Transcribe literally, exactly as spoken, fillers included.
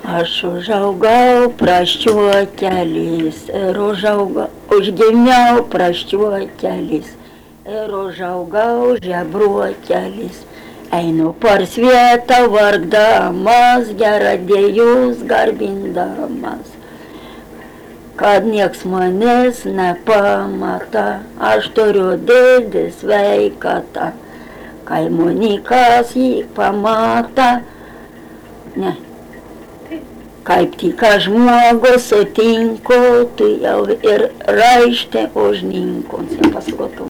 Aš užaugau praščiuotelis, ir užaugau, užgimiau praščiuotelis, ir užaugau žebruotelis. Einu per svietą vargdamas, geradėjus garbindamas. Kad nieks manęs nepamata, aš turiu didį sveikatą. Kaimonikas jį pamata, ne. Kaip tik žmogus sutinku, tu jau ir raištė užninkus. Ja pasakau,